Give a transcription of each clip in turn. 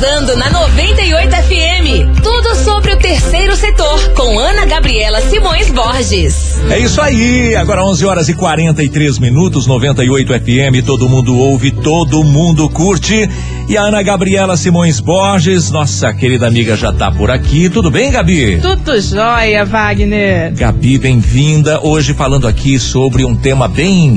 sintonizando na 98 FM. Tudo sobre o terceiro setor, com Ana Gabriela Simões Borges. É isso aí, agora 11h43, 98 FM, todo mundo ouve, todo mundo curte. E a Ana Gabriela Simões Borges, nossa querida amiga, já tá por aqui. Tudo bem, Gabi? Tudo jóia, Wagner. Gabi, bem-vinda. Hoje falando aqui sobre um tema bem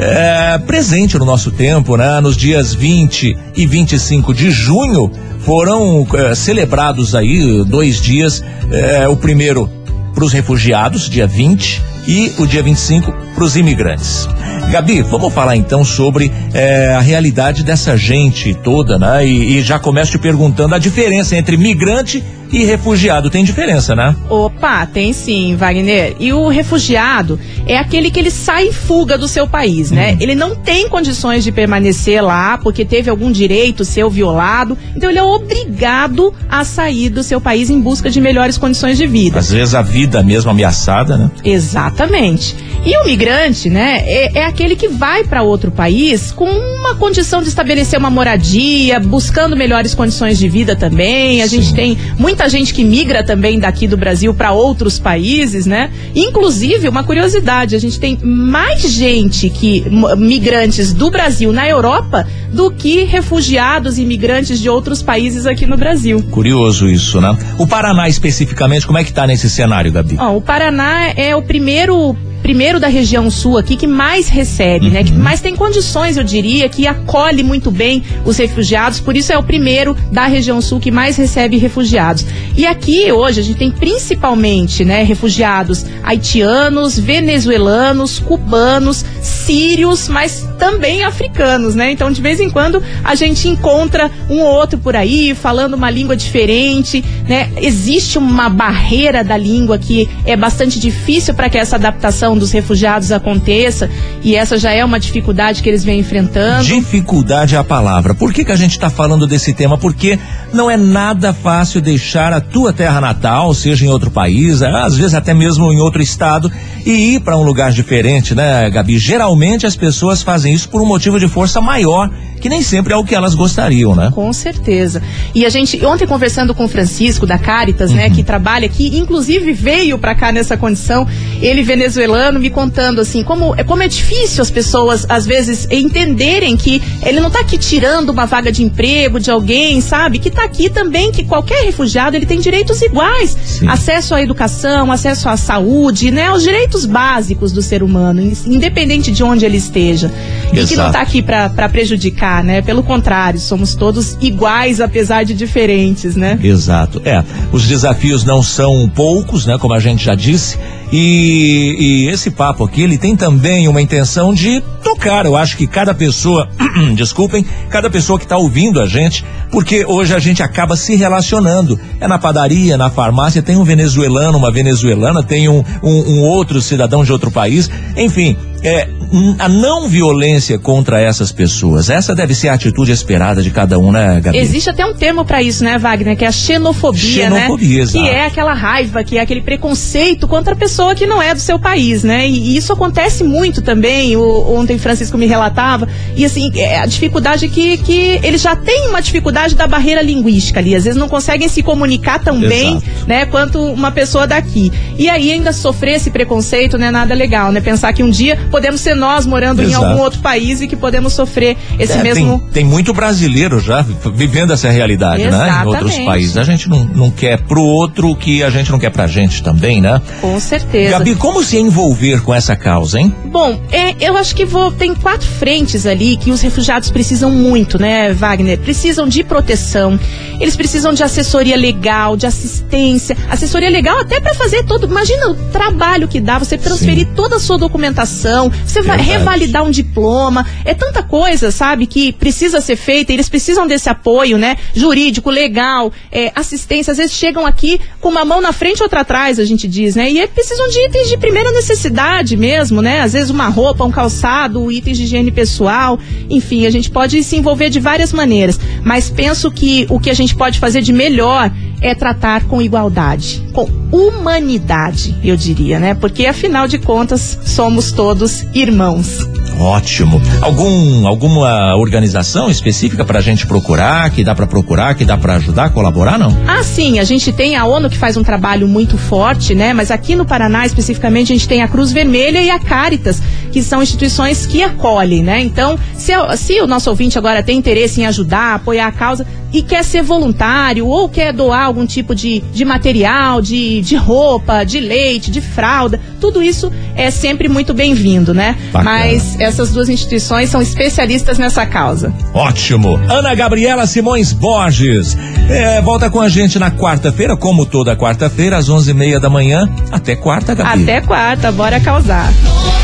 presente no nosso tempo, né? Nos dias 20 e 25 de junho foram celebrados aí 2 dias, o primeiro para os refugiados, dia 20, e o dia 25 para os imigrantes. Gabi, vamos falar então sobre a realidade dessa gente toda, né? E já começo te perguntando a diferença entre migrante e refugiado. Tem diferença, né? Opa, tem sim, Wagner. E o refugiado é aquele que ele sai em fuga do seu país, né? Ele não tem condições de permanecer lá porque teve algum direito seu violado, então ele é obrigado a sair do seu país em busca de melhores condições de vida. Às vezes a vida mesmo ameaçada, né? Exatamente. E o migrante, né, é aquele que vai para outro país com uma condição de estabelecer uma moradia, buscando melhores condições de vida também. A gente tem muita gente que migra também daqui do Brasil para outros países, né? Inclusive, uma curiosidade, a gente tem mais gente migrantes do Brasil na Europa do que refugiados e imigrantes de outros países aqui no Brasil. Curioso isso, né? O Paraná especificamente, como é que tá nesse cenário, Gabi? O Paraná é o primeiro da região sul aqui que mais recebe, né? Que mais tem condições, eu diria, que acolhe muito bem os refugiados, por isso é o primeiro da região sul que mais recebe refugiados. E aqui hoje a gente tem principalmente, né, refugiados haitianos, venezuelanos, cubanos, sírios, mas também africanos, né? Então de vez em quando a gente encontra um ou outro por aí falando uma língua diferente, né? Existe uma barreira da língua que é bastante difícil para que essa adaptação dos refugiados aconteça, e essa já é uma dificuldade que eles vêm enfrentando. Dificuldade é a palavra. Por que a gente está falando desse tema? Porque não é nada fácil deixar a tua terra natal, seja em outro país, às vezes até mesmo em outro estado, e ir para um lugar diferente, né, Gabi? Geralmente as pessoas fazem isso por um motivo de força maior, que nem sempre é o que elas gostariam, né? Com certeza. E a gente, ontem conversando com o Francisco da Caritas, né, que trabalha aqui, inclusive veio pra cá nessa condição, ele venezuelano, me contando assim, como é difícil as pessoas, às vezes, entenderem que ele não tá aqui tirando uma vaga de emprego de alguém, sabe? Que tá aqui também, que qualquer refugiado, ele tem direitos iguais. Sim. Acesso à educação, acesso à saúde, né? Os direitos básicos do ser humano, independente de onde ele esteja. Exato. E que não tá aqui pra prejudicar, né? Pelo contrário, somos todos iguais, apesar de diferentes, né? Exato. Os desafios não são poucos, né? Como a gente já disse. E esse papo aqui, ele tem também uma intenção de tocar. Eu acho que cada pessoa, cada pessoa que está ouvindo a gente, porque hoje a gente acaba se relacionando. É na padaria, na farmácia, tem um venezuelano, uma venezuelana, tem um outro cidadão de outro país. Enfim, a não violência contra essas pessoas. Essa deve ser a atitude esperada de cada um, né, Gabi? Existe até um termo para isso, né, Wagner? Que é a xenofobia, né? Exato. Que é aquela raiva, que é aquele preconceito contra a pessoa que não é do seu país, né? E isso acontece muito também. Ontem Francisco me relatava. E assim, a dificuldade que eles já têm uma dificuldade da barreira linguística ali. Às vezes não conseguem se comunicar tão bem, né, quanto uma pessoa daqui. E aí ainda sofrer esse preconceito não é nada legal, né? Pensar que um dia podemos ser nós morando em algum outro país e que podemos sofrer esse mesmo... Tem muito brasileiro já vivendo essa realidade, né? Em outros países. A gente não quer pro outro o que a gente não quer pra gente também, né? Com certeza. Gabi, como se envolver com essa causa, hein? Bom, eu acho que tem 4 frentes ali que os refugiados precisam muito, né, Wagner? Precisam de proteção, eles precisam de assessoria legal, de assistência, assessoria legal até para fazer imagina o trabalho que dá, você transferir toda a sua documentação, você vai revalidar um diploma, é tanta coisa, sabe, que precisa ser feita, eles precisam desse apoio, né, jurídico, legal, assistência, às vezes chegam aqui com uma mão na frente e outra atrás, a gente diz, né, e precisam de itens de primeira necessidade mesmo, né, às vezes uma roupa, um calçado, itens de higiene pessoal, enfim, a gente pode se envolver de várias maneiras, mas penso que o que a gente pode fazer de melhor é tratar com igualdade, com humanidade, eu diria, né? Porque afinal de contas somos todos irmãos. Ótimo. Alguma organização específica pra gente procurar, que dá pra ajudar, colaborar, não? Ah, sim, a gente tem a ONU que faz um trabalho muito forte, né? Mas aqui no Paraná, especificamente, a gente tem a Cruz Vermelha e a Cáritas, que são instituições que acolhem, né? Então, se o nosso ouvinte agora tem interesse em ajudar, apoiar a causa e quer ser voluntário ou quer doar algum tipo de material, de roupa, de leite, de fralda, tudo isso é sempre muito bem-vindo, né? Bacana. Mas essas duas instituições são especialistas nessa causa. Ótimo. Ana Gabriela Simões Borges volta com a gente na quarta-feira, como toda quarta-feira, às 11:30 da manhã. Até quarta, Gabi. Até quarta, bora causar.